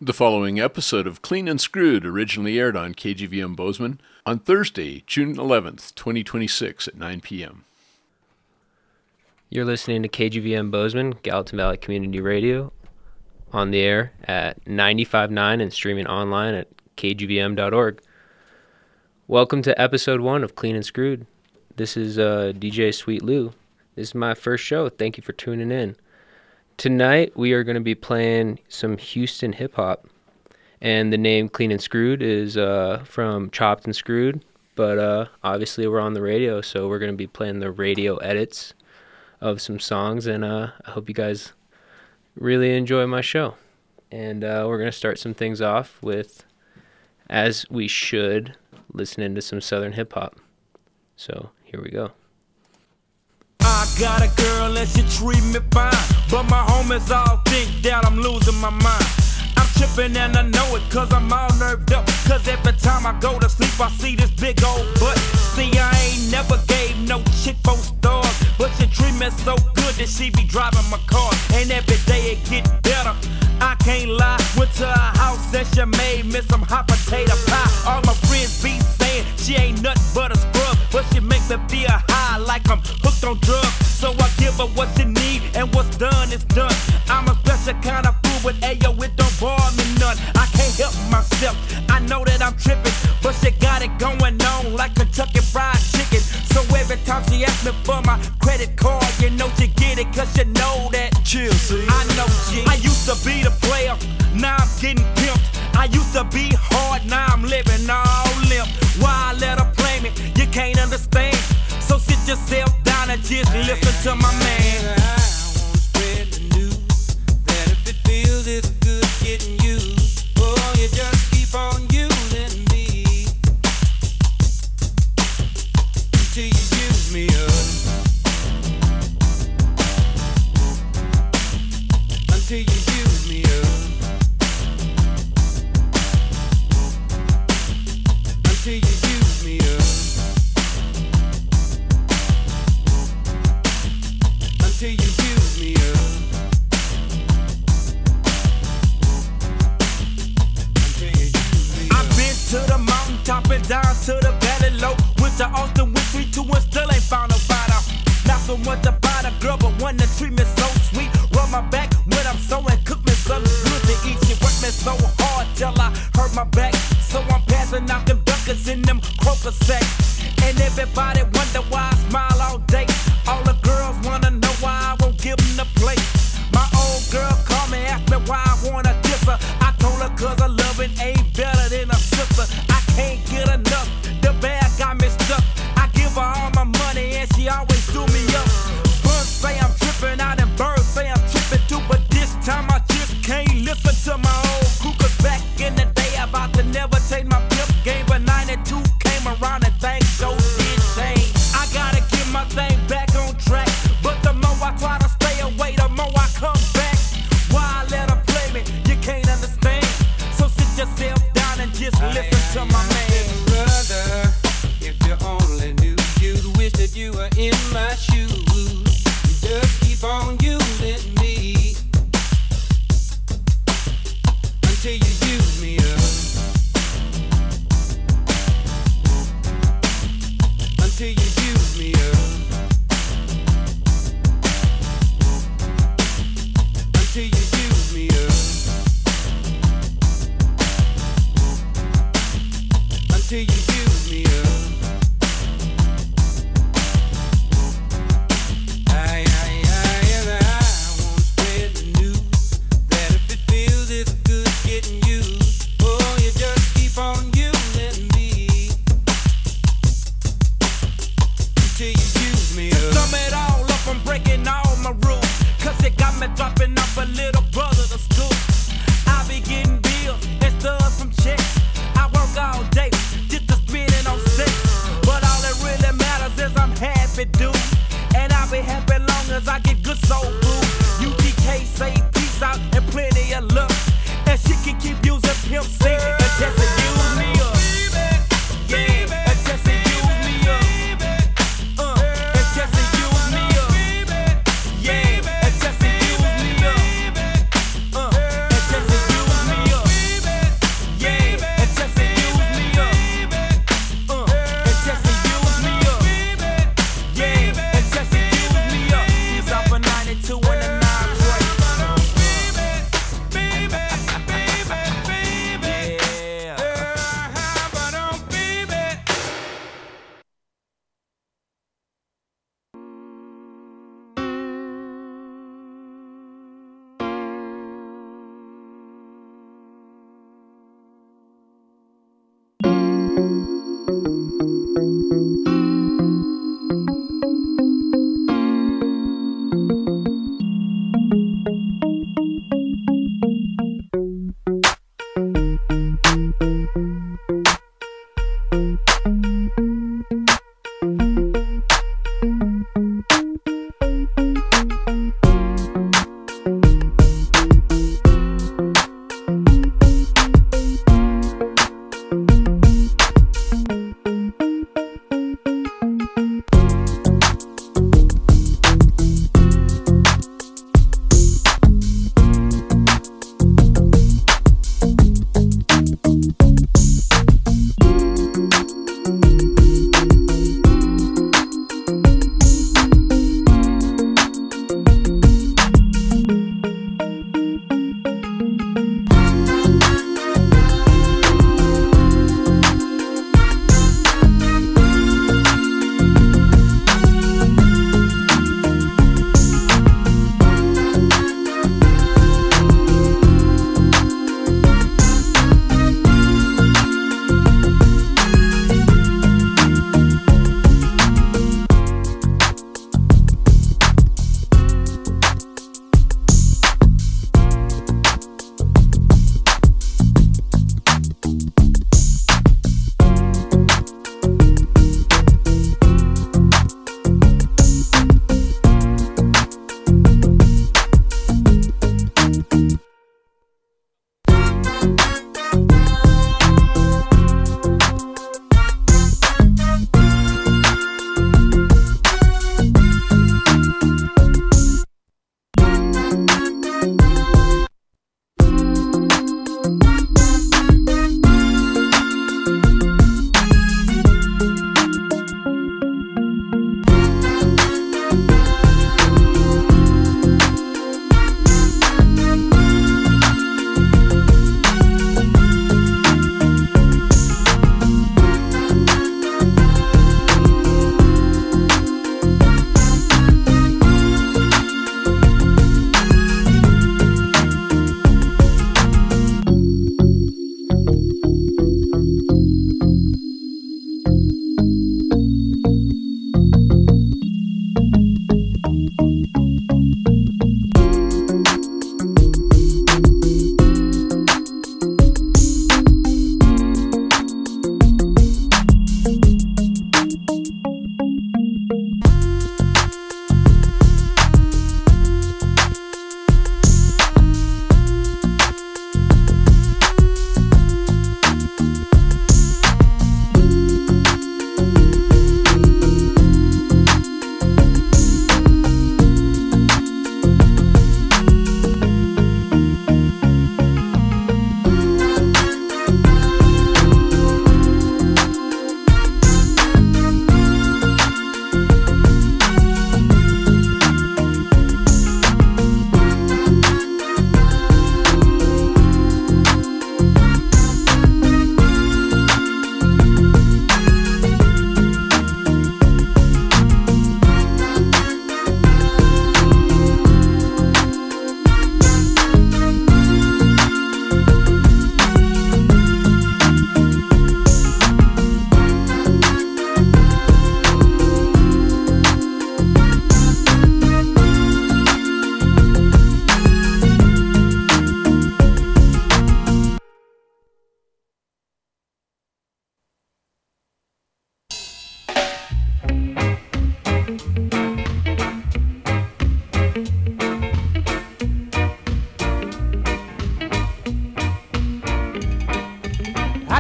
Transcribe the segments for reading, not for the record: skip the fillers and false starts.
The following episode of Clean and Screwed originally aired on KGVM Bozeman on Thursday, June 11th, 2026 at 9 p.m. You're listening to KGVM Bozeman, Gallatin Valley Community Radio, on the air at 95.9 and streaming online at kgvm.org. Welcome to episode 1 of Clean and Screwed. This is DJ Sweet Lou. This is my first show. Thank you for tuning in. Tonight, we are going to be playing some Houston hip-hop, and the name Clean and Screwed is from Chopped and Screwed, but obviously we're on the radio, so we're going to be playing the radio edits of some songs, and I hope you guys really enjoy my show. And we're going to start some things off with, as we should, listening to some Southern hip-hop. So, here we go. I got a girl and she treat me fine, but my homies all think that I'm losing my mind. I'm tripping and I know it cause I'm all nerved up, cause every time I go to sleep I see this big old butt. See, I ain't never gave no chick 4 stars, but she treat me so good that she be driving my car, and every day it get better. I can't lie, went to her house and she made me some hot potato pie. All my friends be saying she ain't nothing but a scrub, but she make me feel high like I'm hooked on drugs. So I give her what she need, and what's done is done. I'm a special kind of fool, but ayo, it don't bore me none. I can't help myself, I know that I'm tripping, but she got it going on like Kentucky Fried Chicken. So every time she asks me for my credit card, you know she get it cause you know that. Chill, see? I know G. I used to be the player, now I'm getting pimped. I used to be hard, now I'm living all limp. Why I let her play me, you can't understand. So sit yourself down and just listen to my man. I wanna spread the news that if it feels it's good getting used, oh, you just keep on using me until you use me up. Until you use me up. Until you use me up. Until you use me up. Until you use me up. I've been to the mountaintop and down to the valley low. Went to Austin with 3-2 and still ain't found nobody. Not so much about a girl, but one that treat me so sweet. Rub my back when I'm sewing, cook me something good to eat. She worked me so hard till I hurt my back. So I'm passing out them duckers in them croaker sacks. And everybody wonder why I smile all day. All the girls wanna know why I won't give them the plate. My old girl called me, asked me why I wanna diss her. I told her cause her loving ain't better than a sister. I can't get enough, the bag got me stuck. I give her all my money and she always do me up. Birds say I'm tripping out and birds say I'm tripping too, but this time I just can't listen to my old crew. Cause back in the day I about to never take my pimp game, but 92 came around and things so did change. I gotta get my thing back on track, but the more I try to stay away, the more I come back. Why I let her play me, you can't understand. So sit yourself down and just listen to my man. Brother, if you only knew, you'd wish that you were in my shoes. You just keep on using me until you use me up. Until you use me up. Until you use me up. Until you use me up. I wanna spread the news that if it feels it's good getting used,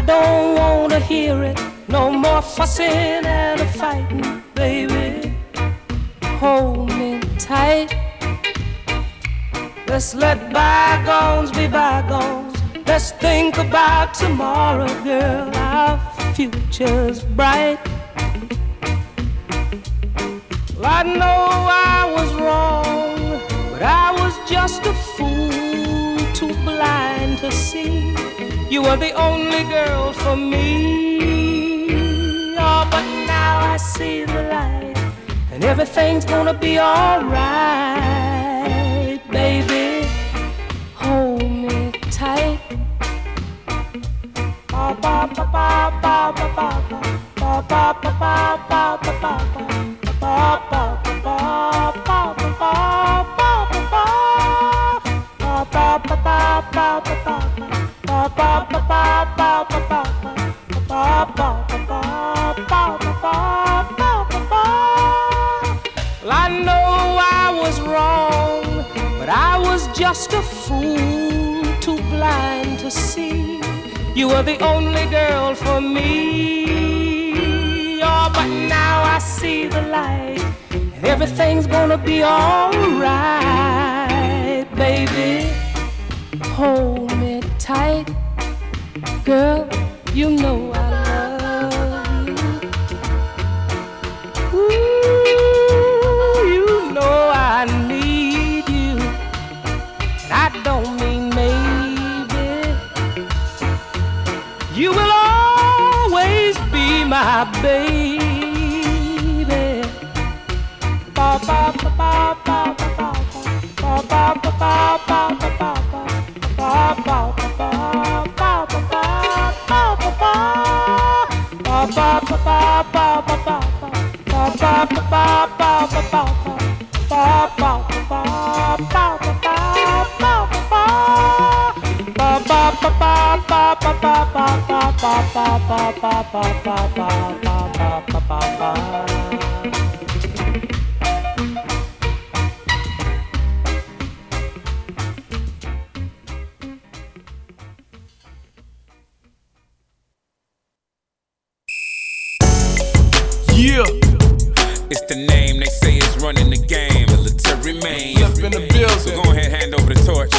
don't wanna hear it. No more fussing and a fighting, baby. Hold me tight. Let's let bygones be bygones. Let's think about tomorrow, girl. Our future's bright. Well, I know I was wrong, but I was just a fool, too blind to see. You were the only girl for me. Oh, but now I see the light, and everything's gonna be alright, baby. Hold me tight. Ba ba ba ba ba ba ba ba ba ba ba ba ba ba. Well, I know I was wrong, but I was just a fool, too blind to see. You were the only girl for me. Oh, but now I see the light, and everything's gonna be alright, baby. Hold me tight, girl, you know I love you. Ooh, you know I need you, and I don't mean maybe. You will always be my baby. Ba ba ba ba ba ba ba ba ba ba ba ba ba. Yeah, it's the name they say is running the game. Military man. Up in the building. So go ahead, hand over the torch.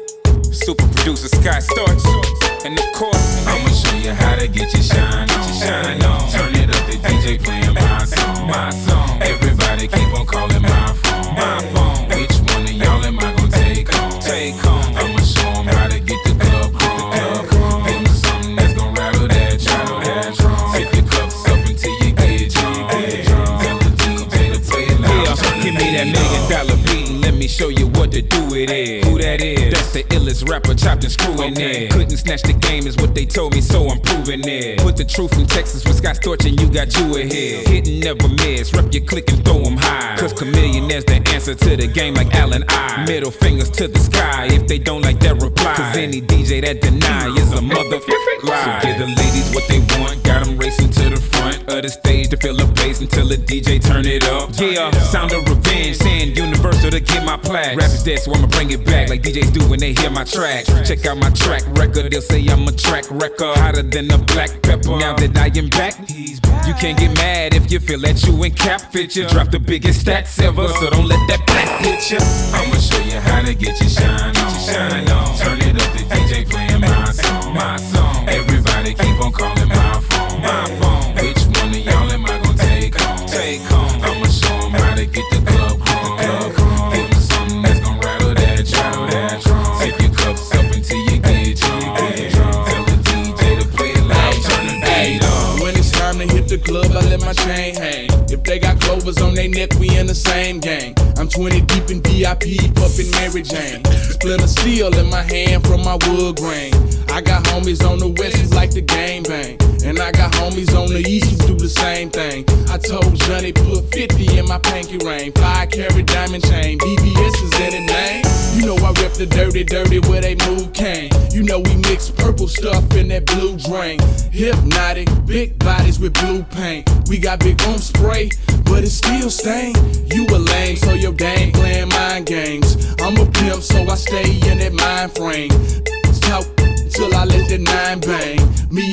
Super producer Scott Storch. And of course, I'ma show you how to get your shine on. Shine on. Turn it up, the DJ playing my song. My song. Everybody keep on calling my phone. My phone. Which one of y'all am I gonna take home? Take home. I'ma show 'em how to get the club on. Give 'em something that's gonna rattle that drum. Take your cups up until you get drunk. Tell the DJ to play it loud. Yeah, give me that $1 million beat and let me show you what to do with it. Who that is? That's the illest rapper chopped and screwing it. Couldn't snatch the game is what they told me, so I'm proving it. Put the truth in Texas with Scott Storch and you got you ahead. Hit and never miss, rep your click and throw 'em high. Cause Chameleonaire's the answer to the game like Allen I. Middle fingers to the sky if they don't like that reply. Cause any DJ that deny is a motherfucking lie. So give the ladies what they want, got 'em racing to the front of the stage to feel the bass until the DJ turn it up. Yeah, sound of revenge, saying Universal to get my plaque. Rap is dead, so I'ma bring it back like DJs do when they hear my tracks. Check out my track record, they'll say I'm a track record, hotter than a black pepper. Now that I am back, you can't get mad if you feel that you ain't cap fit you. Drop the biggest stats ever, so don't let that black hit you. I'ma show you how to get your shine on. Shine on. Turn it up, the DJ playing my song. My song. Everybody keep on calling my phone. My phone. Which one of y'all am I gonna take home? Take home. I'ma show 'em how to get the club on. Give 'em something that's gonna rattle that drum. Take your cups up until you get drunk. Tell the DJ to play it loud. Turn the beat up. When it's time to hit the club, I let my chain hang. If they got clovers on their neck, we in the same gang. I'm 20 deep in VIP, puffin' Mary Jane. Splinter steel in my hand from my wood grain. I got homies on the west who like the game bang, and I got homies on the east who do the same thing. I told Johnny put 50 in my pinky ring, 5-carat diamond chain, BBS is in the name. You know I rep the dirty where they move cane. You know we mix purple stuff in that blue drain. Hypnotic, big bodies with blue paint. We got big spray, but it still stain. You a lame, so your dame playing mind games. I'm a pimp, so I stay in that mind frame. Talk till I let the 9 bang. Me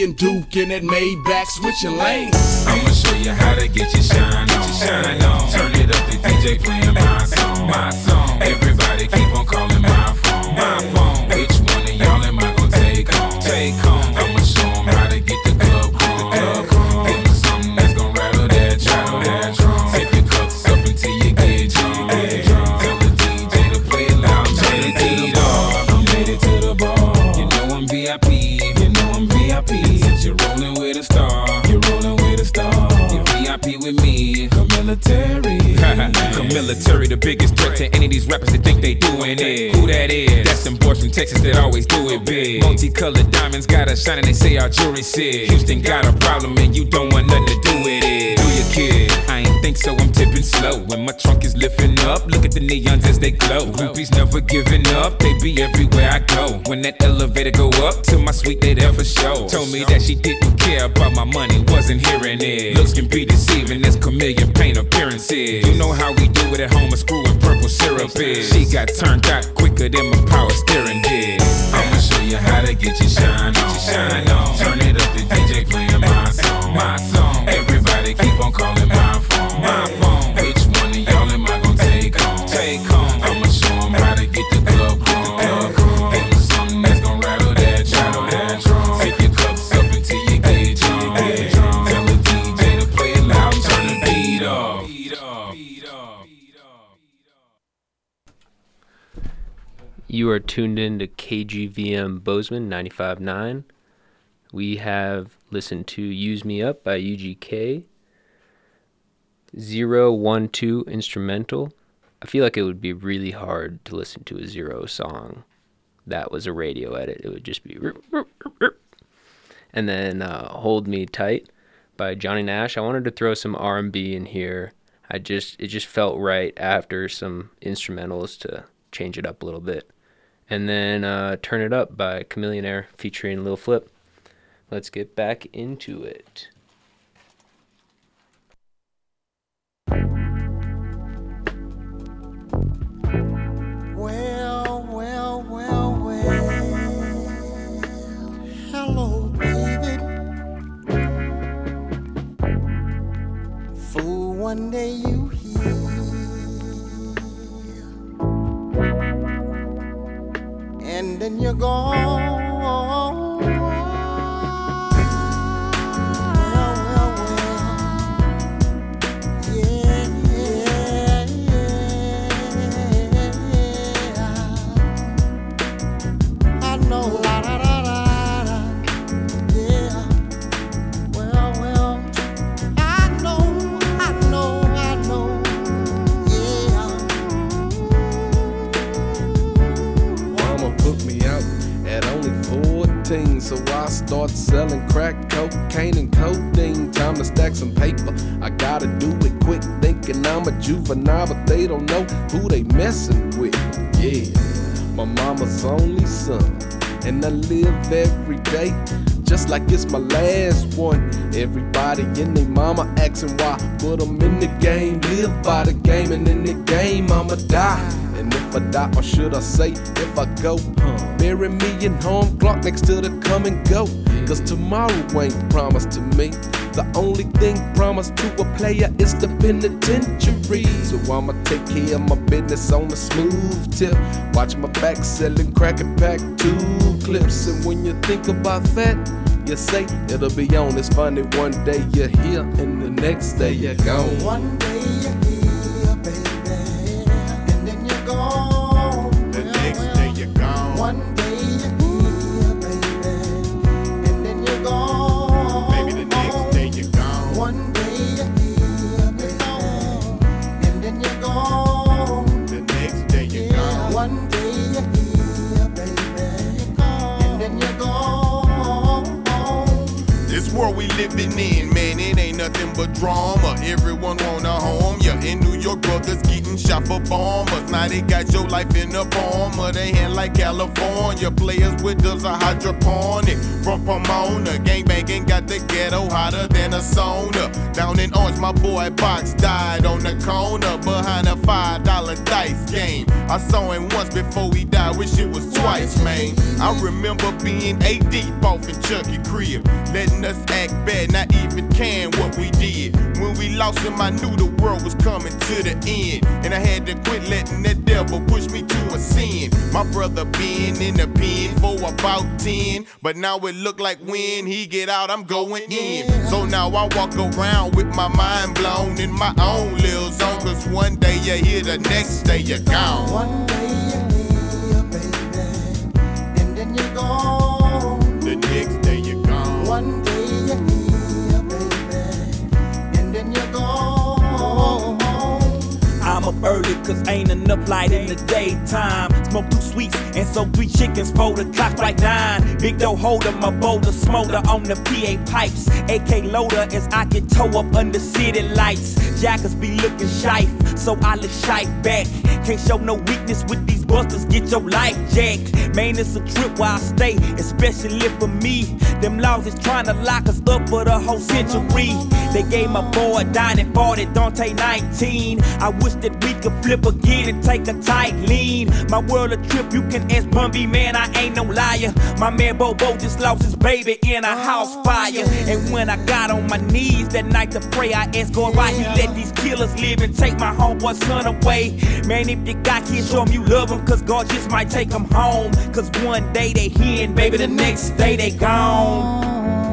me and Duke in that Maybach switching lanes. I'ma show you how to get your shine on. Shine on. Turn it up, the DJ playing my song. My song. Everybody keep on calling my phone. My phone. Which one of y'all am I gonna take home? Take home. I'ma show 'em how to get the club chrome. Give 'em something that's gonna rattle that drum. Take your cups up until you get drunk. Tell the DJ to play it loud. Turn it to the bar. I'm headed to the bar. You know I'm VIP. You know I'm VIP. Since you're rolling with a star. You're rolling with a star. You're VIP with me. Come military. Come military, the biggest threat to any of these rappers that think they doing it. Who that is? That's them boys from Texas that always do it big. Multicolored diamonds got us shining, they say our jury said. Houston got a problem and you don't want nothing to do with it. Do your kid? I ain't think so, I'm tipping slow. When my trunk is lifting up, look at the neons as they glow. Groupies never giving up, they be everywhere I go. When that elevator go up to my suite, they there for show. Told me that she didn't care about my money, wasn't hearing it. Looks can be deceiving, as chameleon paint appearances. You know how we do it at home, a screw and purple syrup is. She got turned out quicker than my power steering did. I'ma show you how to get your shine on. Shine on. Turn it up, the DJ playing my song. My song. Everybody keep on calling my phone. My phone. Which one of y'all am I gonna take home? Take home. I'ma show 'em how to get the club chrome. Give 'em something that's gonna rattle that drum. Take your cups up until you get drunk. Tell the DJ to play it loud, turn the beat up. You are tuned in to KGVM Bozeman 95.9. We have listened to Use Me Up by UGK, 012 instrumental. I feel like it would be really hard to listen to a Zero song that was a radio edit. It would just be... And then Hold Me Tight by Johnny Nash. I wanted to throw some R&B in here. It just felt right after some instrumentals to change it up a little bit. And then Turn It Up by Chameleonaire featuring Lil Flip. Let's get back into it. Well, hello, baby. Fool, one day you here, and then you're gone. So I start selling crack, cocaine, and codeine. Time to stack some paper. I gotta do it quick, thinking I'm a juvenile, but they don't know who they messing with. Yeah, my mama's only son, and I live every day just like it's my last one. Everybody in their mama asking why, put them in the game, live by the game, and in the game I'ma die. And if I die, or should I say, if I go, bury me in home clock next to the come and go. Cause tomorrow ain't promised to me. The only thing promised to a player is the penitentiary. So I'ma take care of my business on a smooth tip. Watch my back selling crack and pack 2 clips. And when you think about that, you say it'll be on. It's funny, one day you're here and the next day you're gone. One day you're here, baby, and then you're gone. The next day you're gone. One day you're here, baby, and then you're gone. Maybe the next day you're gone. One day you're here, baby, and then you're gone. The next day you're gone. One day you're here, baby, and then you're gone. This world we living in, man, it ain't nothing but drama. Everyone want a home, yeah. In New York, brothers getting shot for bombers. Now they got your life in the palm of their hand like California. Players with us are hydroponic. From Pomona, gangbanging got the ghetto hotter than a sauna. Down in Orange, my boy Box died on the corner behind a $5 dice game. I saw him once before he died, wish it was twice, man. I remember being 8 deep off in Chucky crib, letting us act bad, not even caring what we did. When we lost him, I knew the world was coming to the end, and I had to quit letting that devil push me to a sin. My brother been in the pen for about 10, but now it look like when he get out, I'm going in. So now I walk around with my mind blown in my own little zone, cause one day you're here, the next day you're gone. One day you're here, baby, and then you're gone. The next day you're gone. One day you're here, baby, and then you're gone. I'm up early cause ain't enough light in the daytime. Smoke 2 sweets and so 3 chickens for the clock like 9. Big dough holder, my boulder smolder on the PA pipes. AK loader as I get toe up under city lights. Jackers be looking shife, so I look shife back. Can't show no weakness with these busters, get your life jacked. Man, it's a trip where I stay, especially for me. Them laws is trying to lock us up for the whole century. They gave my boy dining 40, Dante 19. I wish that we could flip again and take a tight lean. My world a trip, you can ask Bun B, man, I ain't no liar. My man Bobo just lost his baby in a house fire. And when I got on my knees that night to pray, I asked God why he let these killers live and take my homeboy's son away. Man, if you got kids, show them you love them, cause God just might take them home. Cause one day they here and baby, the next day they gone.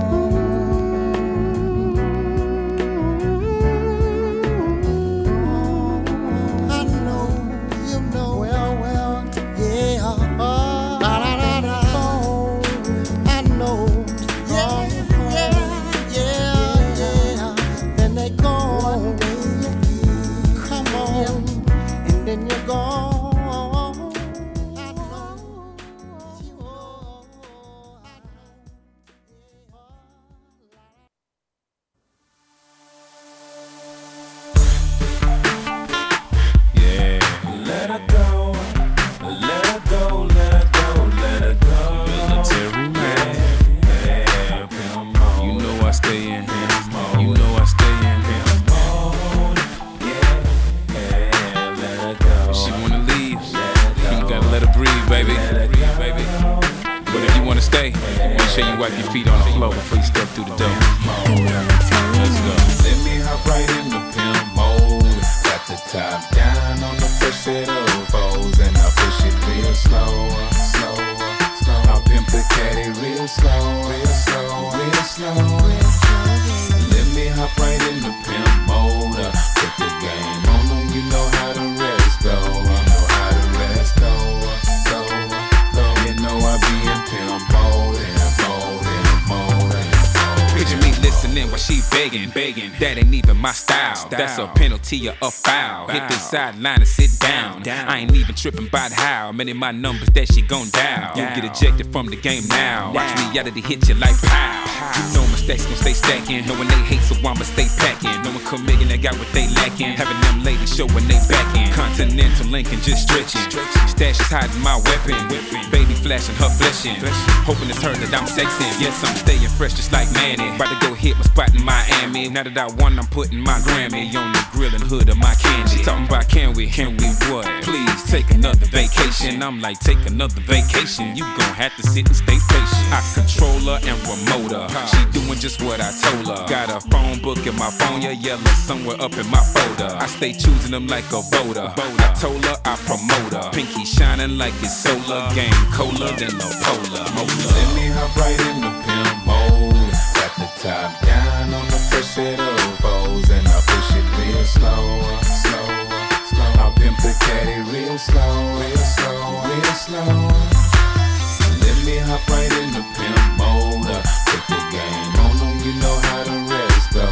That ain't even my style. That's a penalty or a foul. Hit the sideline and sit down. I ain't even tripping about how many of my numbers that she gon' dial. You get ejected from the game now. Watch me out of the hit you like pow. You know mistakes gon' stay stacking. Knowing they hate, so I'ma stay packing. No one come making, they got what they lacking. Having them ladies showing they backing. Continental Lincoln just stretching. Stash is hiding my weapon. Baby flashing, her fleshing. Hoping it's her that I'm sexing. Yes, I'm staying fresh just like Manny. About to go hit my spot in Miami. Now that I won, I'm putting my Grammy on the grill and hood of my candy. Talking about can we what? Please take another vacation. I'm like, take another vacation. You gon' have to sit and stay patient. I control her and remote her. She doing just what I told her. Got a phone book in my phone, yeah, yellow somewhere up in my folder. I stay choosing them like a voter. I told her I promote her. Pinky shining like it's solar. Game colder than a polar. Let me hop right in the pimp mode. Got the top down on the first set of foes, and I push it real slow. I pimp the caddy real slow. Let me hop right in the pimp mode. Put the game on them, you know how the rest go.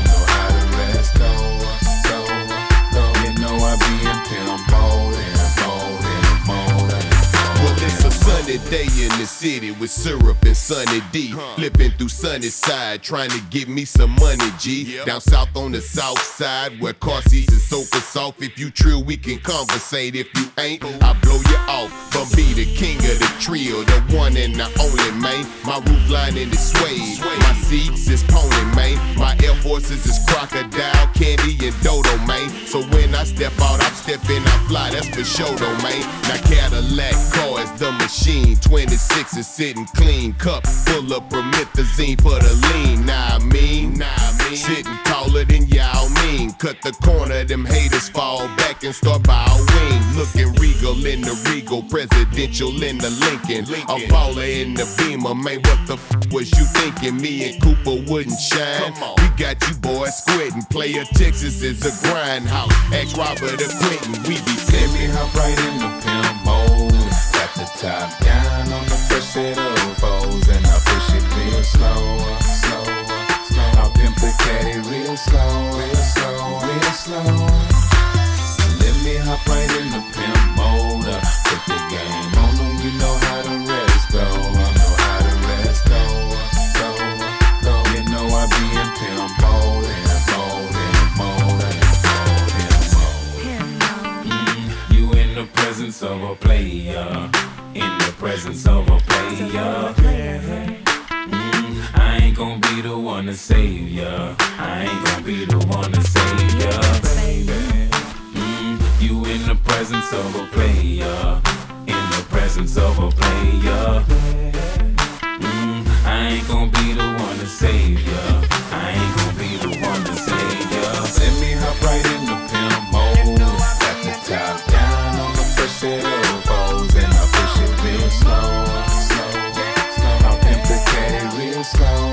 You know I be in pimp mode. Well, it's a sunny day in the city. City with syrup and Sunny D. Flipping through Sunnyside, trying to get me some money, G. Down south on the south side, where car seats and sofas off. If you trill, we can conversate. If you ain't, I blow you off. Bun B, the king of the trio, the one and the only, man. My roof lining is suede, my seats is pony, man. My Air Forces is crocodile, candy, and dodo, man. So when I step out, I'm stepping, I fly, that's for sure, though, man. Now Cadillac car is the machine, 26 is sitting clean, cup full of promethazine for the lean. Nah, I mean, sitting taller than y'all mean. Cut the corner, them haters fall back and start by a wing. Looking regal in the regal, presidential in the Lincoln. A baller in the Beamer, man, what the was you thinking? Me and Cooper wouldn't shine. We got you boys squinting. Player Texas is a grind house. Ask Robert or Quentin, we be Let me hop right in the pimp mode. Got the top down on the first set of foes, and I push it real slow. I pimp the caddy real slow. Let me hop right in the pimp mode. Put the game on them, you know how the rest go. I know how the rest go. You know I be in pimp mode, You in the presence of a player. In the presence of a player. I ain't gon' be the one to save ya. I ain't gon' be the one to save ya, baby. You in the presence of a player. In the presence of a player. I ain't gon' be the one to save ya. I ain't gon' be the one to save ya. Let me hop right in the pimp mode. Got the top down on the first set of foes, and I push it real slow. I pimp the caddy real slow.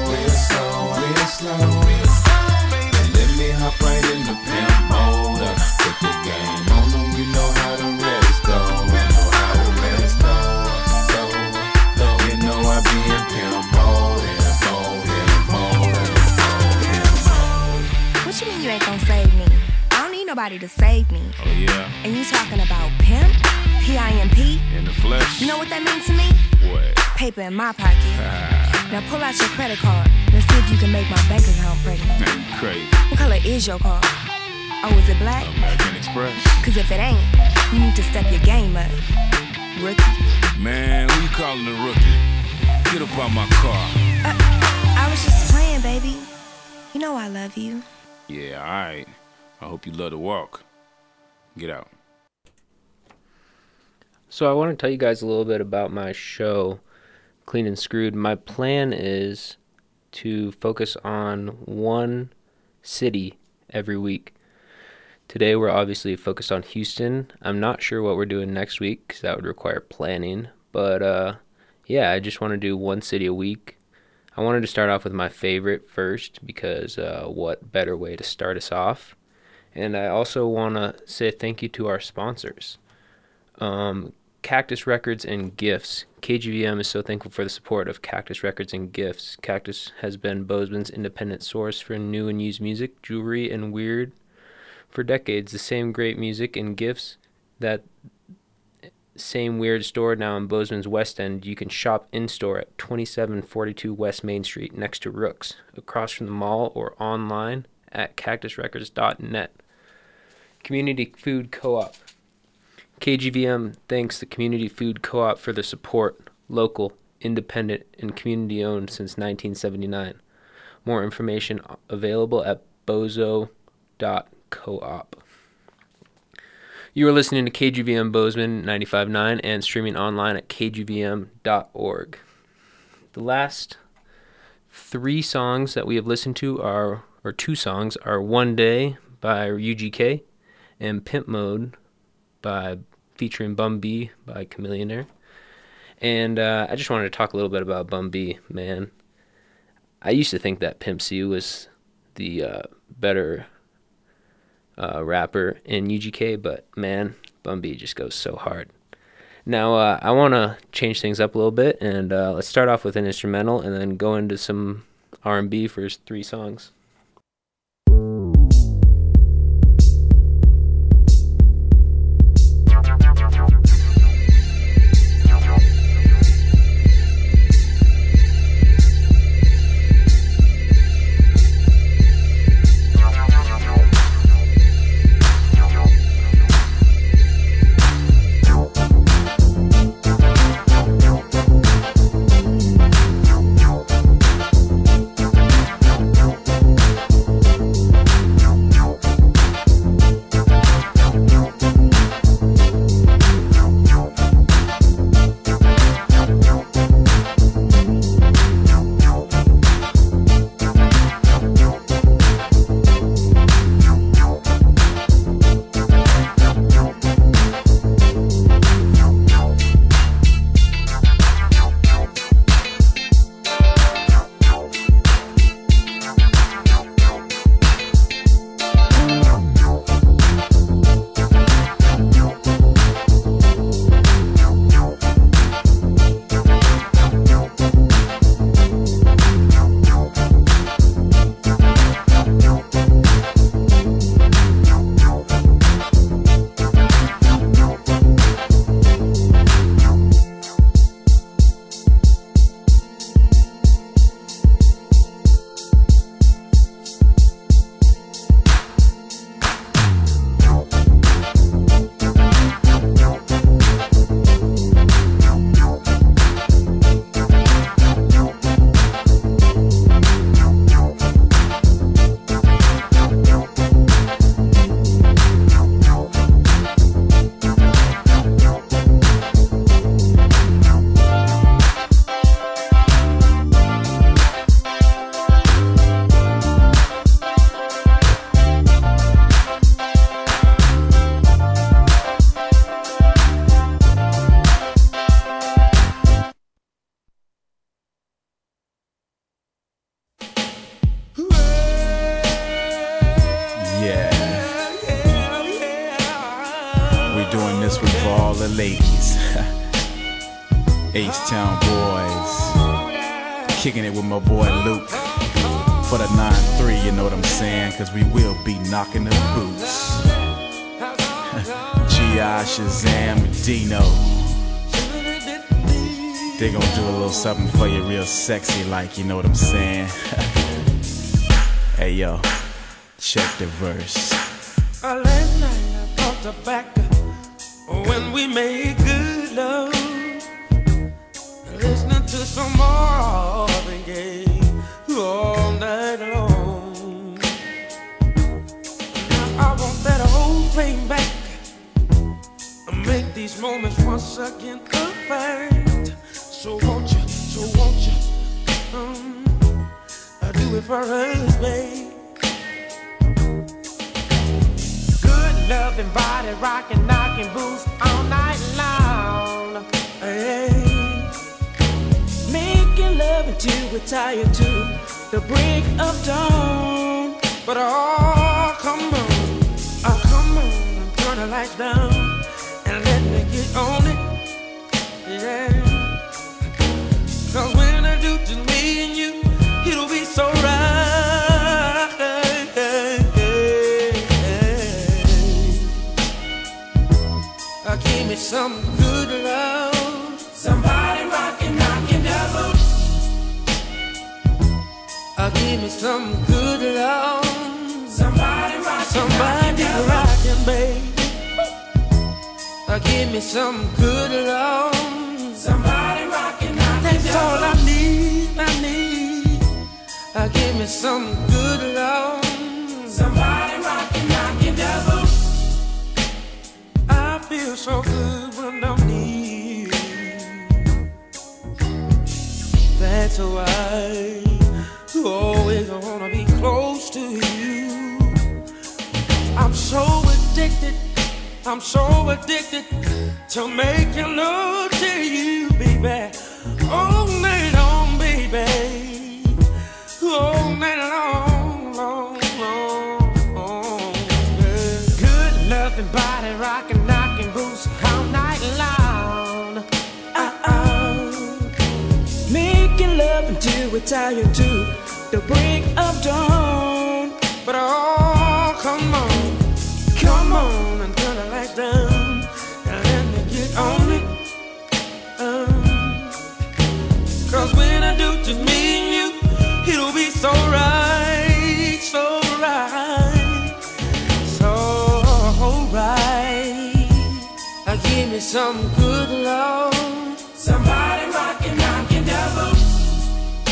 Let me hop right in the pimp mode. Put the game on them, you know how the rest go. I know how the rest go. You know I be in pimp mode. What you mean you ain't gon' save me? I don't need nobody to save me. Oh yeah? And you talking about pimp? P-I-M-P? In the flesh? You know what that means to me? What? Paper in my pocket. Now pull out your credit card. Let's see if you can make my bank account pregnant. Man, you crazy. What color is your car? Oh, is it black? American Express. Cause if it ain't, you need to step your game up. Rookie. Man, who you calling a rookie? Get up on my car. I was just playing, baby. You know I love you. Yeah, alright. I hope you love to walk. Get out. So I want to tell you guys a little bit about my show, Clean and Screwed. My plan is to focus on one city every week. Today we're obviously focused on Houston. I'm not sure what we're doing next week because that would require planning. But yeah, I just want to do one city a week. I wanted to start off with my favorite first because what better way to start us off. And I also want to say thank you to our sponsors. Cactus Records and Gifts. KGVM is so thankful for the support of Cactus Records and Gifts. Cactus has been Bozeman's independent source for new and used music, jewelry, and weird for decades. The same great music and gifts, that same weird store now in Bozeman's West End. You can shop in-store at 2742 West Main Street next to Rooks, across from the mall, or online at cactusrecords.net. Community Food Co-op. KGVM thanks the Community Food Co-op for their support, local, independent, and community-owned since 1979. More information available at bozo.coop. You are listening to KGVM Bozeman 95.9 and streaming online at kgvm.org. The last three songs that we have listened to are two songs are One Day by UGK and Pimp Mode featuring Bun B by Chamillionaire. And I just wanted to talk a little bit about Bun B, man. I used to think that Pimp C was the better rapper in UGK, but man, Bun B just goes so hard. Now, I want to change things up a little bit, and let's start off with an instrumental and then go into some R&B for his three songs. the ladies. H-Town boys. Kicking it with my boy Luke. For the 9-3, you know what I'm saying? Cause we will be knocking the boots. G.I. Shazam and Dino. They gonna do a little something for you real sexy like, you know what I'm saying? Hey yo, check the verse. Last night I thought back when we made good love, listening to some Marvin Gaye all night long. Now I want that whole thing back, make these moments once again perfect. So won't you do it for us, babe? Good loving, body rocking, knocking boots all night long. Hey. Making love until we're tired to the break of dawn. But oh, come on, and turn the lights down and let me get on it. Yeah. Cause when I do just me and you, it'll be so right. Give me some good love. Somebody rockin', knockin' the boots. Give me some good love. Somebody rockin', baby. Give me some good love. Somebody rockin', that's all I need. Give me some good love. Somebody rockin', knockin' the boots. I feel so good when I'm near. That's why you always wanna be close to you. I'm so addicted to making love to you, baby. All night long, baby. All night long, long. Yeah. Good loving, body rocking, knocking boots all night long. Making love until we're tired to the break of dawn. But oh, come on and turn the lights down and let me get on it. Cause when I do just me and you, it'll be so right, so right, so right. Give me some good love. Somebody rockin', knockin' the boots.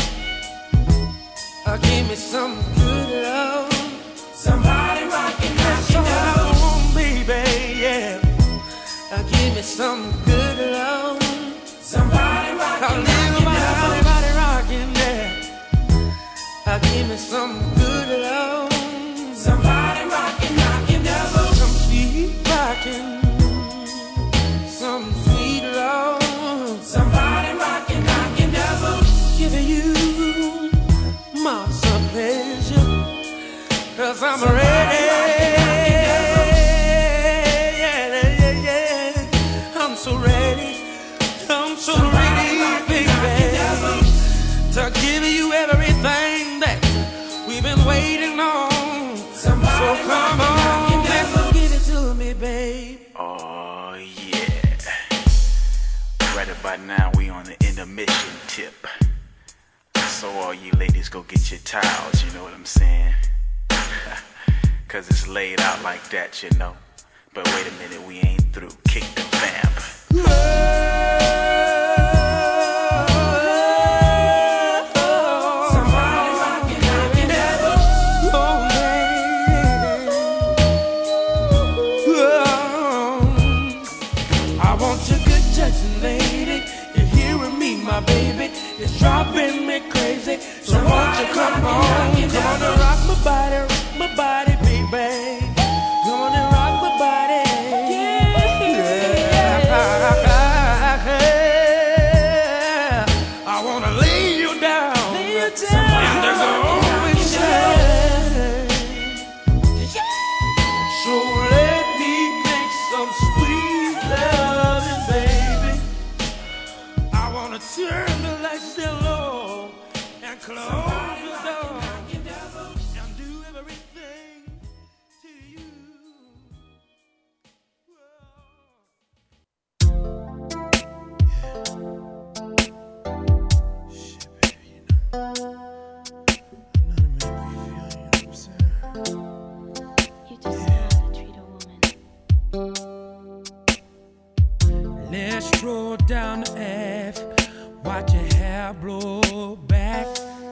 Give me some good love. Somebody rockin', knockin' the boots, baby, yeah. Give me some good love. Somebody rockin', knockin' the body rockin', yeah. Give me some good love. Somebody rockin', knockin' the boots. Some sweet rockin'. Some sweet love. Somebody rockin', knockin' the boots. Giving you my some pleasure. Cause I'm ready. Yeah. I'm so ready. Baby. To give you everything that we've been waiting on. So come on, let's give it to me, babe. Oh yeah. Right about now we on the intermission tip. So all you ladies go get your towels, you know what I'm saying? Cause it's laid out like that, you know. But wait a minute, we ain't through. Kick the vamp. It's driving me crazy. So won't you come on and rock my body, baby. Come on and rock my body. Yeah. I wanna lay you down. And there's always say. So let me make some sweet love. Turn the lights down low and close the door and do everything to you. Shit, baby, you know. I know to make me feel, you know what I'm saying? You just know how to treat a woman. Let's stroll down the Ave, watch your hair blow back.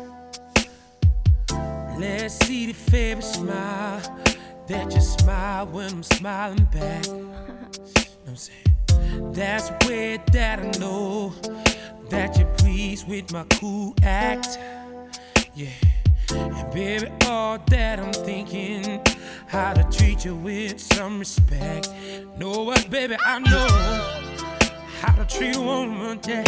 Let's see the favorite smile that you smile when I'm smiling back. You know what I'm saying? That's the way that I know that you're pleased with my cool act. Yeah, and baby, all that I'm thinking, how to treat you with some respect. Know what, baby, I know how to treat a woman, yeah.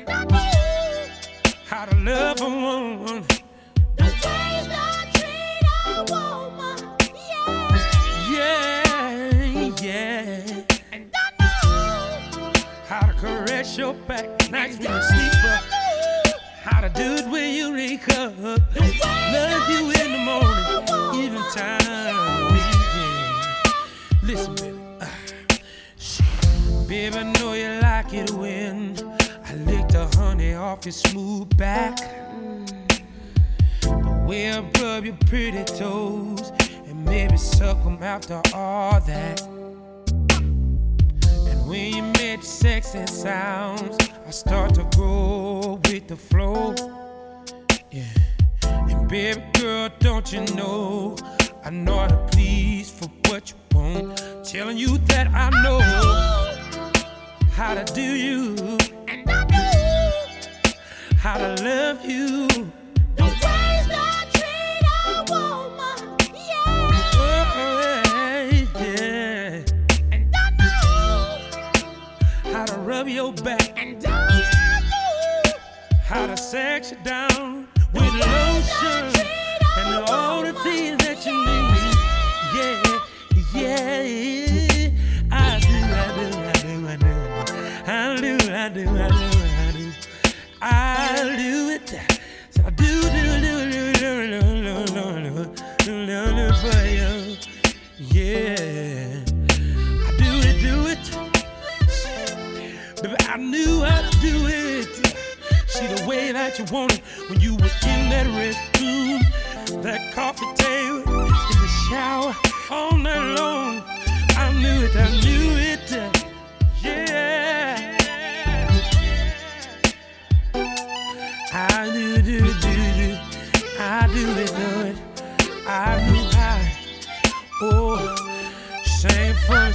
How to love a woman. The ways I treat a woman, Yeah, yeah. and I know How to caress your back nights when you sleep up. How to do it when you wake up. Love you in the morning, even time. Yeah. Listen, baby. Baby, I know you like it when I lick the honey off your smooth back. The way I rub your pretty toes and maybe suck them after all that. And when you make sexy sounds, I start to grow with the flow. Yeah. And baby girl, don't you know I know how to please for what you want. Telling you that I know how to do you, and I know how to love you. the ways I treat a woman, Oh, yeah. and I know How to rub your back, and I know how to sex you down with lotion and all the things that you need. Yeah, yeah, I do. I'll do it. So I do for you. Yeah, I do it. Baby, I knew how to do it. See the way that you want it when you were in that restroom, that coffee table, in the shower, all night long. I knew it. Yeah. I do. I do it. I knew how. Oh, same for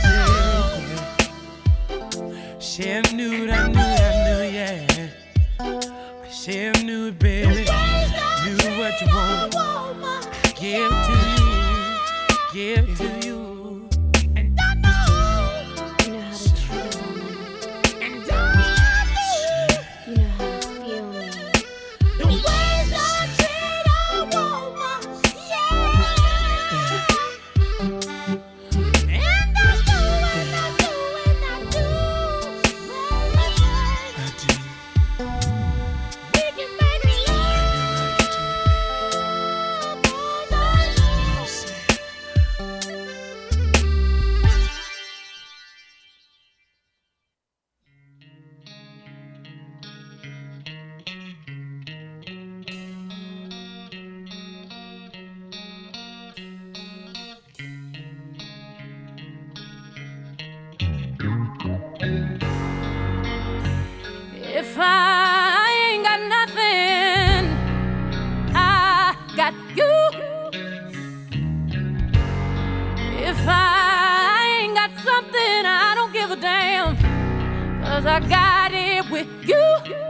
she knew it, I knew, yeah. She knew it, baby. Knew what you want. Give it to you. and I know you know how to treat a woman, and I know you know how to feel me. The ways I treat a woman, and I do. We can make love all night long. If I ain't got nothing, I got you. If I ain't got something, I don't give a damn, 'cause I got it with you.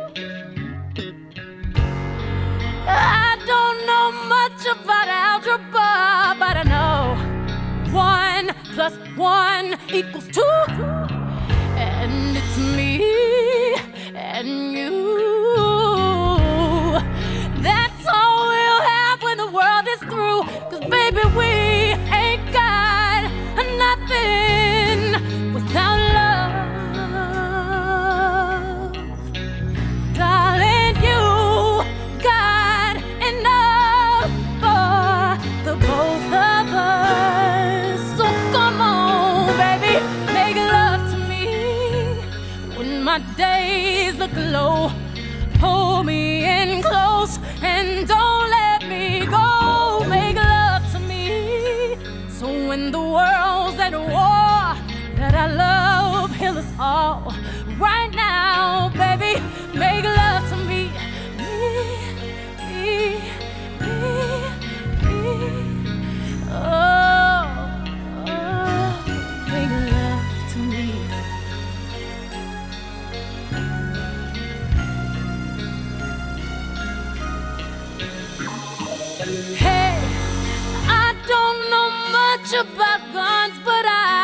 I don't know much about algebra, but I know 1 + 1 = 2. And it's me and you. That's all we'll have when the world is through. 'Cause baby, we ain't got nothing without love. Hey, I don't know much about guns, but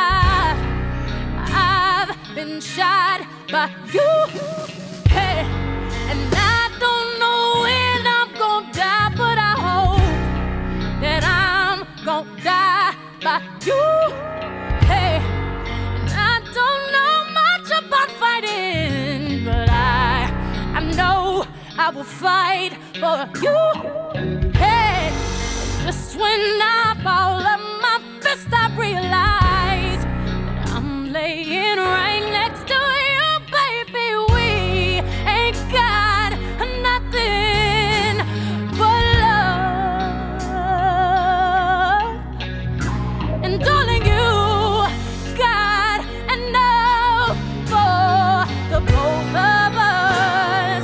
I've been shot by you. Hey, and I don't know when I'm gonna die, but I hope that I'm gonna die by you. Hey, and I don't know much about fighting, but I know I will fight for you. Hey, just when I ball up my fist, I realize that I'm laying right next to you, baby. We ain't got nothing but love. And darling, you got enough for the both of us.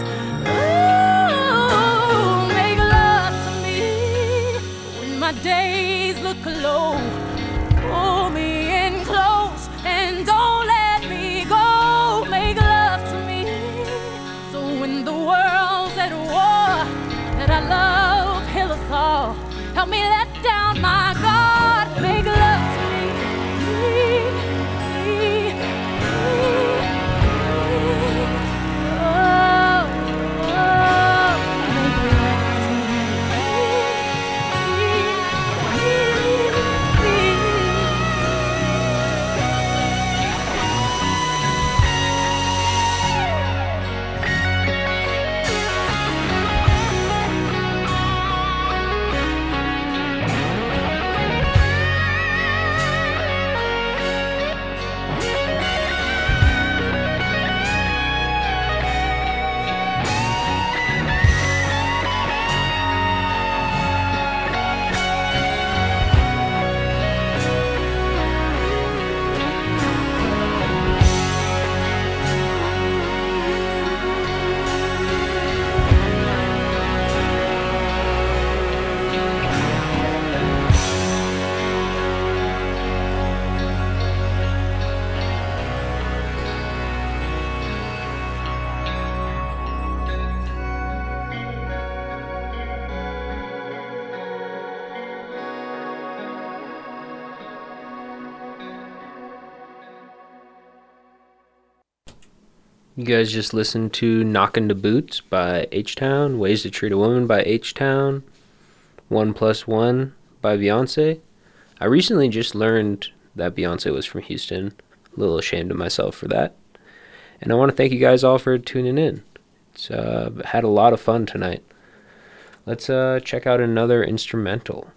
Ooh, make love to me when my days look low. Pull me in close and don't let me go. Make love to me so when the world's at war, that I love heal us all. Help me let down my guard. Make love to me. Oh, oh, make love to me. You guys just listened to Knockin' the Boots by H-Town, Ways to Treat a Woman by H-Town, 1+1 by Beyonce. I recently just learned that Beyonce was from Houston. A little ashamed of myself for that. And I want to thank you guys all for tuning in. It's had a lot of fun tonight. Let's check out another instrumental.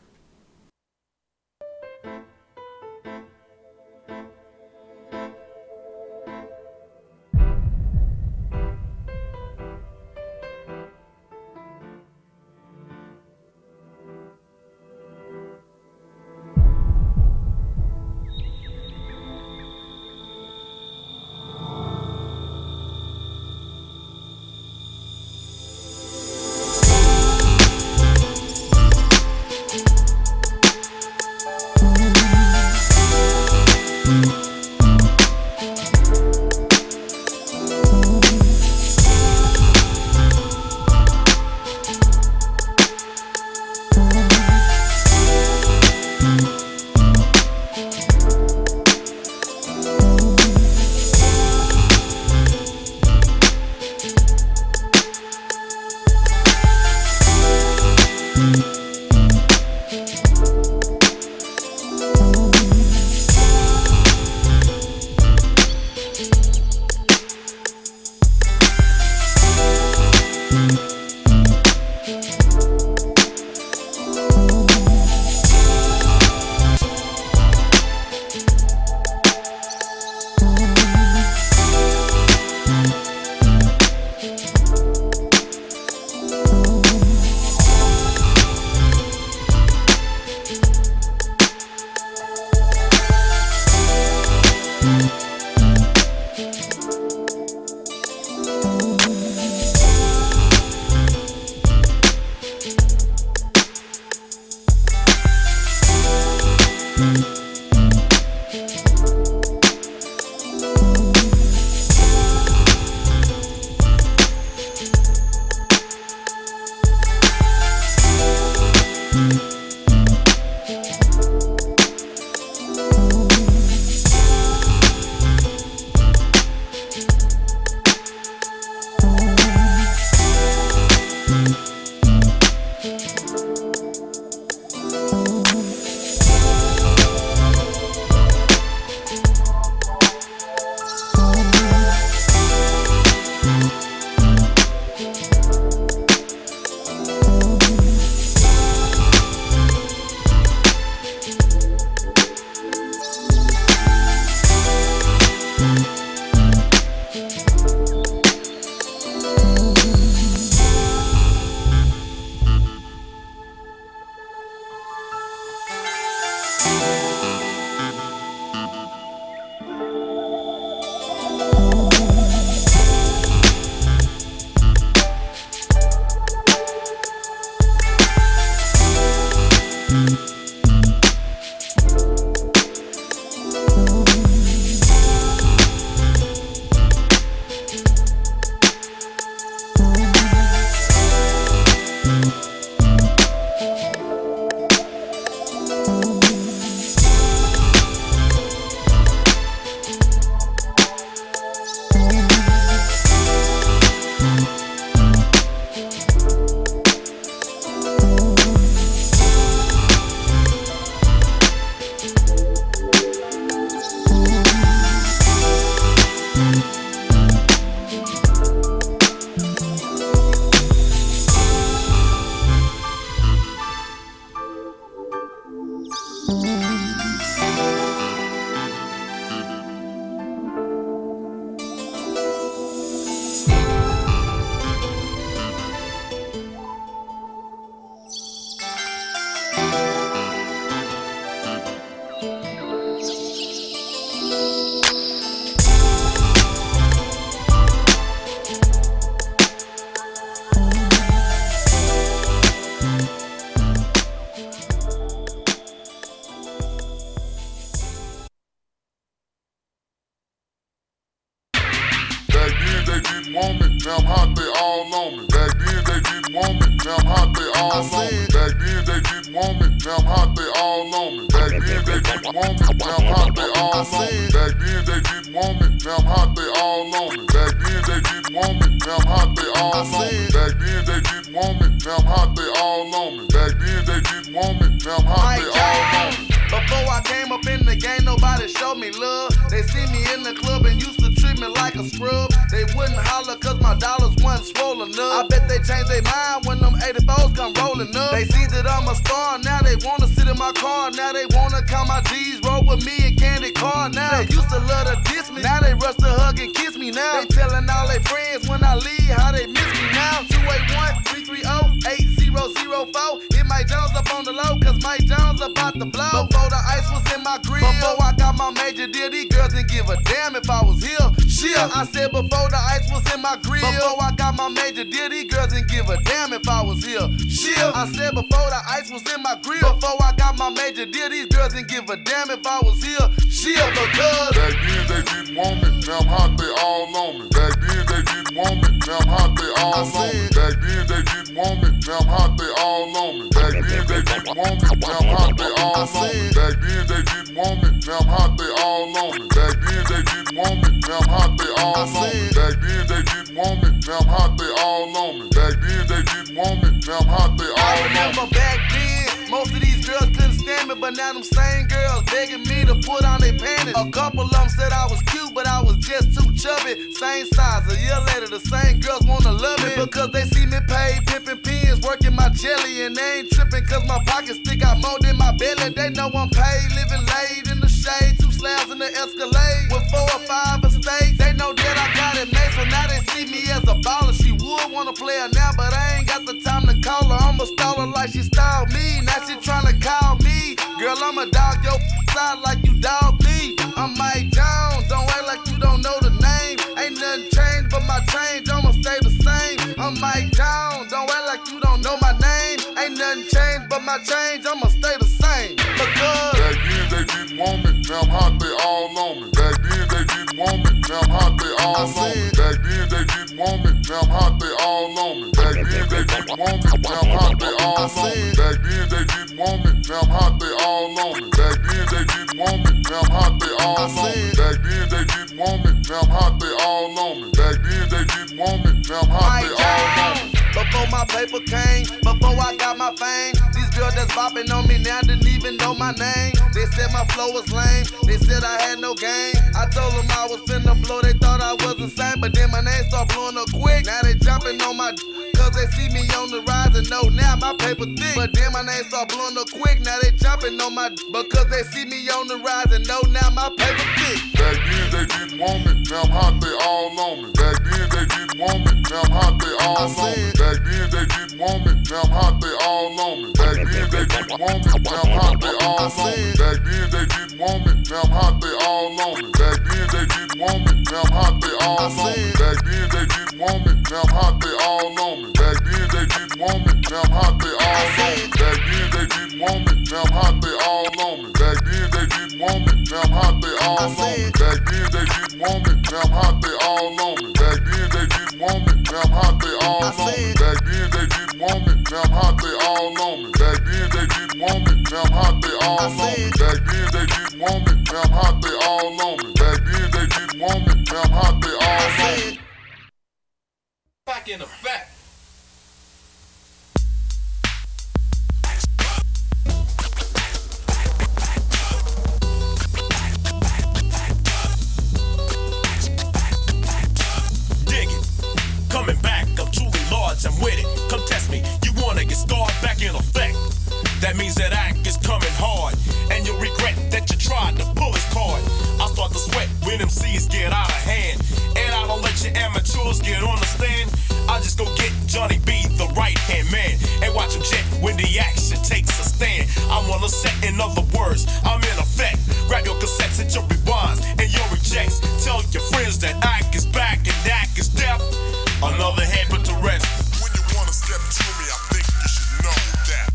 want me, now I'm hot, they all on me. Back then they didn't want me, now I'm hot, they all on me. Back then they didn't want me, now I'm hot, they all on me. Back then they didn't want me, now I'm hot, they all on me. Back then they didn't want me, now I'm hot, they all on me. Back then they didn't want me, now I'm hot, they all on me. Back then they didn't want me, now I'm hot, they all on me. Back then they didn't want me, now I'm hot, they all on me. Before I came up in the game, nobody showed me love. They see me in the club and used to treat me like a scrub. They wouldn't holler cause my dollars wasn't swollen up. I bet they changed their mind when them 84s come rolling up. They see that I'm a star, now they wanna sit in my car. Now they wanna count my G's, roll with me and candy car. Now they used to love to diss me, now they rush to hug and kiss me now. They telling all their friends when I leave how they miss me now. 281-330-8004. Hit Mike Jones up on the low cause Mike Jones about to blow. Before the ice was in my grill, before I got my major deal, these girls didn't give a damn if I was here. Shit, I said before the ice was in my grill, before I got my major deal, these girls didn't give a damn if I was here. Shit, I said before the ice was in my grill, before I got my major deal, these girls didn't give a damn if I was here. Shit, because back then they didn't want me, now I'm hot, they all on me. Back then they didn't want me, now I'm hot, they all on me. Back then they didn't want me, now I'm hot, they all on me. Back then they didn't want me, now I'm hot, they all on me. Back then they didn't want me, now I'm hot, they all on me. Back then they didn't want me, now I'm hot, they all on me. Back then they didn't want me, now I'm hot, they all on me. Back then they didn't want me, now I'm hot, they all on me. I remember back then, most of these girls couldn't stand me, but now them same girls begging me to put on their panties. A couple of them said I was cute, but I was just too chubby. Same size, a year later the same girls wanna love me because they see me pay pimping pins, working my jelly, and they ain't tripping cause my pockets stick out more than my belly. They know I'm paid, living late in the shade, 2 slabs in the Escalade with 4 or 5 estates. They know that I got it made, so now they see me as a baller. She would wanna play her now, but I ain't got the time to call her. I'ma stall her like she styled me. Now she tryna call me. Girl, I'ma dog your side like you dog me. I'm Mike Jones, don't act like you don't know the name. Ain't nothing changed but my change, I'ma stay the same. I'm Mike Jones, don't act like you don't know my name. Ain't nothing changed but my change, I'ma stay the same. Because back then they didn't want me, now I'm hot, they all on me. Back then they didn't want me, now I'm hot, they all on me. Back then they didn't want me, now I'm hot, they all on me. Back then they didn't want me, now I'm hot, they all on me. Back then they didn't want me, now I'm hot, they all on me. Back then they didn't want me, now I'm hot, they all on me. Back then they didn't want me, now I'm hot, they all on me. Back then they didn't want me, now I'm hot, they all on me. before my paper came, before I got my bopping on me now, didn't even know my name. They said my flow was lame, they said I had no game. I told them I was finna blow, they thought I was insane. But then my name start blowing up quick. Now they jumping on my cause they see me on the rise and know now my paper thick. But then my name start blowing up quick. Now they jumping on my because they see me on the rise and know now my paper thick. Back then they didn't want me, now I'm hot, they all on me. Back then they didn't want me, now I'm hot, they all on me. Back then they didn't want me, now I'm hot, they all on me. Back then they didn't want me, now I'm hot, they all on me. Back then they didn't want me, now I'm hot, they all on me. Back then they didn't want me, now I'm hot, they all on me. Back then they didn't want me, now I'm hot, they all on me. Back then they didn't want me, now I'm hot, they all on me. Back then they didn't want me, now I'm hot, they all on me. Back then they didn't want me, now I'm hot, they all on me. Back then they didn't want me, now I'm hot, they all on me. Back then they didn't want me, now I'm hot, they all on me. Back then they didn't want me, now I'm hot, they all on me. Back then they didn't want me, now I'm hot, they all on me. Back then they didn't want me, now I'm hot, they all on me. Back then they didn't want me, now I'm hot, they all on me. Back in effect. Coming back, I'm truly large, I'm with it. Come test me, you wanna get scarred, back in effect. That means that act is coming hard, and you'll regret that you tried to pull his card. I start to sweat when MCs get out of hand, and I don't let your amateurs get on the stand. I just go get Johnny B, the right-hand man, and watch him jet when the action takes a stand. I'm on a set, in other words, I'm in effect. Grab your cassettes and your rewinds and your rejects. Tell your friends that act is back and act is deaf. Another head put to rest. When you wanna step to me, I think you should know that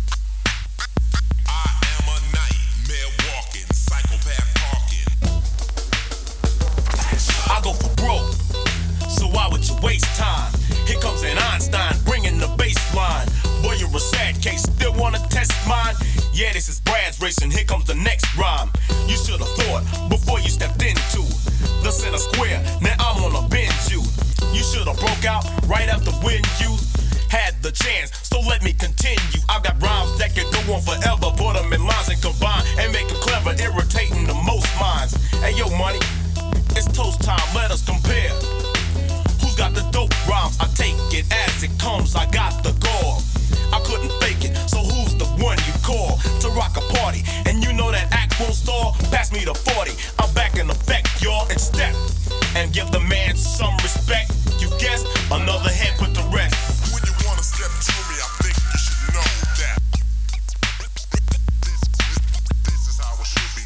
I am a nightmare walking, psychopath talking. I go for broke, so why would you waste time? Here comes an Einstein, bringing the bass line. Boy, you're a sad case, still wanna test mine? Yeah, this is Brad's racing, here comes the next rhyme. You should've thought before you stepped into the center square, now I'm gonna bend you. You should've broke out right after when you had the chance, so let me continue. I've got rhymes that could go on forever, put them in lines and combine, and make them clever, irritating the most minds. Hey yo, money, it's toast time, let us compare. Who's got the dope rhymes? I take it as it comes, I got the gore. I couldn't fake it, so who's the one you call to rock a party? And you know that act won't stall, pass me the 40. I'm back in effect, y'all, and step. And give the man some respect. You guessed, another head put to rest. When you wanna step to me, I think you should know that this is how it should be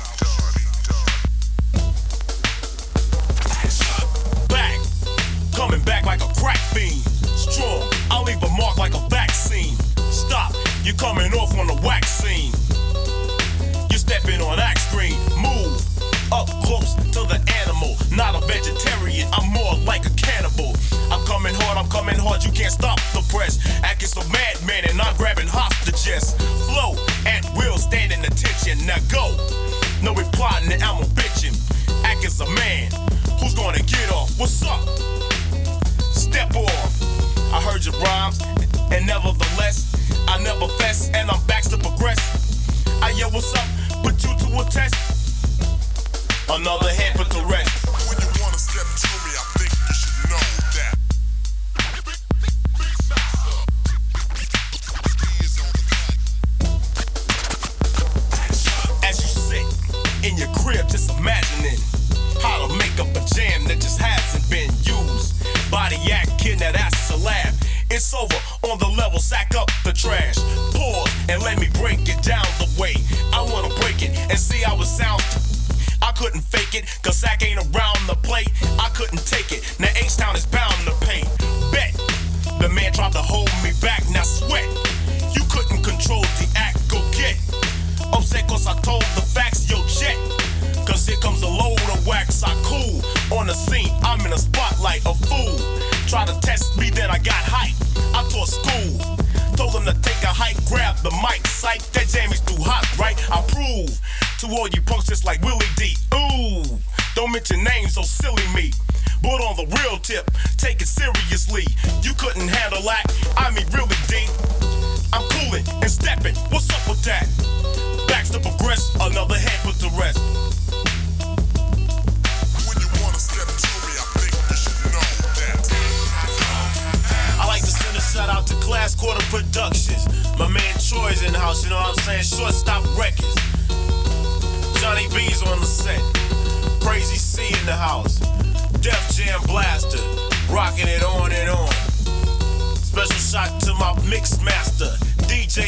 done. Back, coming back like a crack fiend. Strong, I'll leave a mark like a vaccine. Stop, you're coming off on the wax scene. You're stepping on act screen. Move up close to the animal. Not a vegetarian, I'm more like a cannibal. I'm coming hard, you can't stop the press. Act is a madman and I'm grabbing hostages. Flow at will, standing attention, now go. No reply, now I'm a bitchin'. Act is a man, who's gonna get off? What's up? Step off. I heard your rhymes, and nevertheless, I never fess, and I'm back to progress. Yo, what's up? Put you to a test. Another head put to rest. When you wanna step to me, I think you should know that. As you sit in your crib, just imagining how to make up a jam that just hasn't been used. Body act, kid, now that's a laugh. It's over on the level, sack up the trash. Pause and let me break it down the way I wanna break it and see how it sounds. I couldn't fake it, cause Sack ain't around the plate. I couldn't take it, now H-Town is bound to pay. Bet, the man tried to hold me back, now sweat. You couldn't control the act, go get. Upset cause I told the facts, yo jet. Cause here comes a load of wax, I cool. On the scene, I'm in a spotlight, a fool. Try to test me, then I got hype. I taught school. Told them to take a hike, grab the mic. Psych, that Jamie's too hot, right? I prove to all you punks just like Willie D. Ooh, don't mention names, so silly me. But on the real tip, take it seriously. You couldn't handle that, I mean really D. I'm coolin' and steppin', what's up with Another hand put to rest. When you wanna step to me, I think you should know that. I like to send a shout out to Class Quarter Productions. My man Troy's in the house, you know what I'm saying? Shortstop Records. Johnny B's on the set. Crazy C in the house. Def Jam Blaster. Rocking it on and on. Special shout to my mix master, DJ